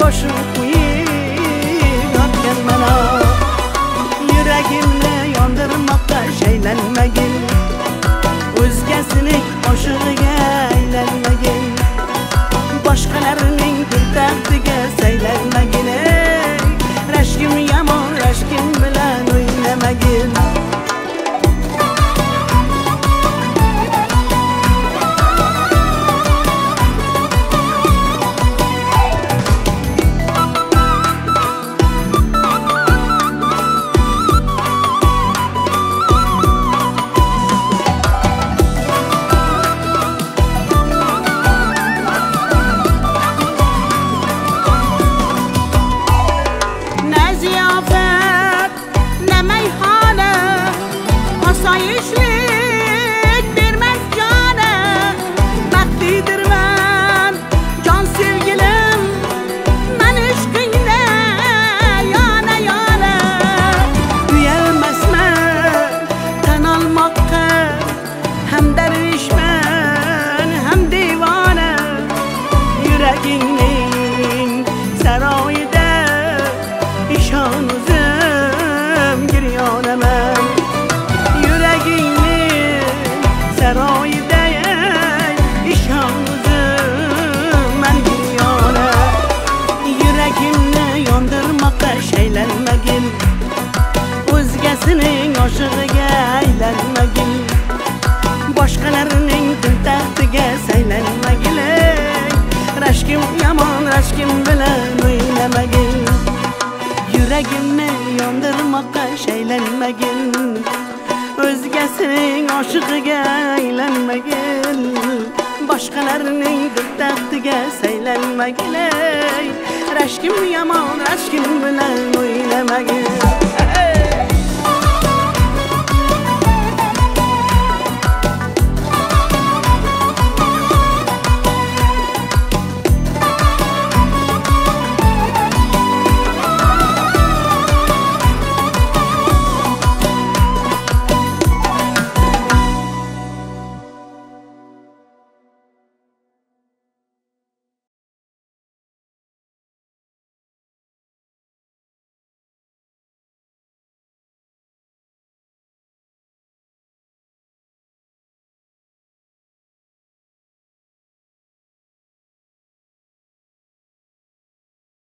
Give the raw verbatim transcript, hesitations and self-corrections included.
qo'shiq kuylayotgan mana. Yuragimni yondirmoqqa shaylanmagin, o'zgasining oshig'iga aylanmagin, boshqalarning diltaxtiga saylanmagin. Rashkim yomon, rashkim bilan o'ynamagin. Asayişlik vermez cana, baktidirmen can sevgilim, ben aşkınla yana yana. Uyalmazman tan almakka, hem dervişmen hem divana. Yüreğinin sarayida işan uzum giryonaman. Saroyda ishondim men dunyona. Yuragimni yondirmoqqa shaylanmagin, o'zgasining oshig'iga aylanmagin, boshqalarning diltaxtiga saylanmagin. Rashkim yomon, rashkim bilan o'ynamagin. Yuragimni yondirmoqqa shaylanmagin, o'zgasining oshig'iga aylanmagin, boshqalarning diltaxtiga saylanmagin. Rashkim yomon, rashkim bilan o'ynamagin.